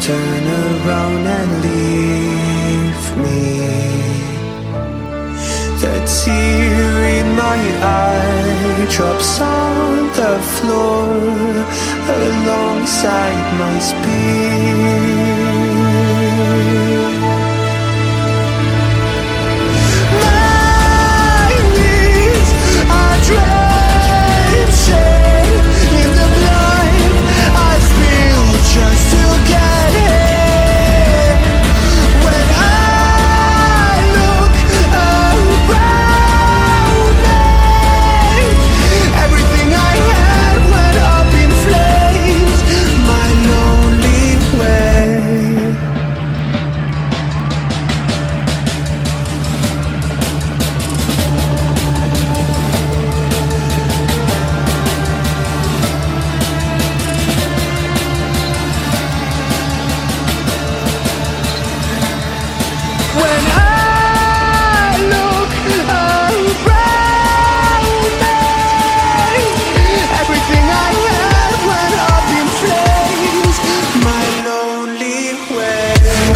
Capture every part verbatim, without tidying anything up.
turn around and leave me. The tear in my eye drops on the floor alongside my spear. My knees are drenching in the blood I spill just to get here. When I look around me, everything I had went up in flames. My lonely way. When I look around me, everything I had went up in flames. My lonely way.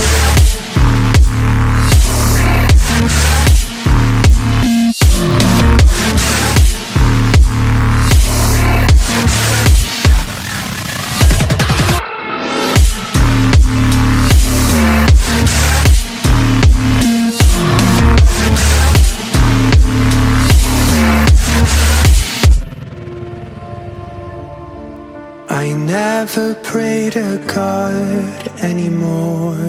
I never pray to God anymore.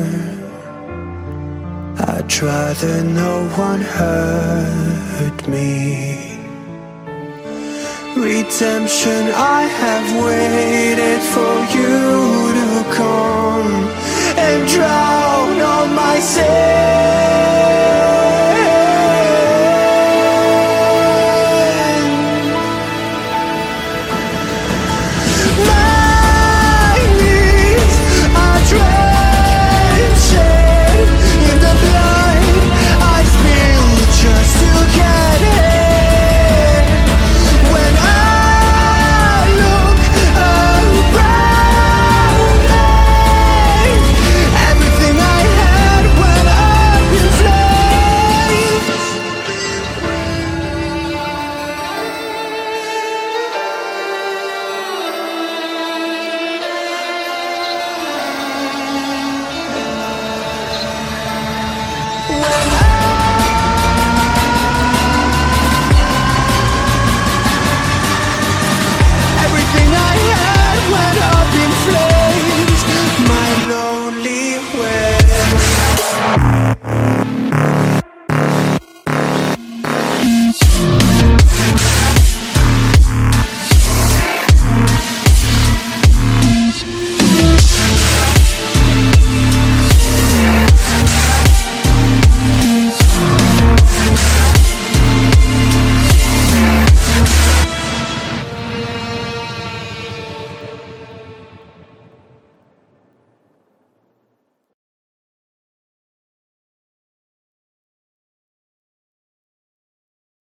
I'd rather no one hurt me. Redemption, I have waited for you to come and drown all my sins.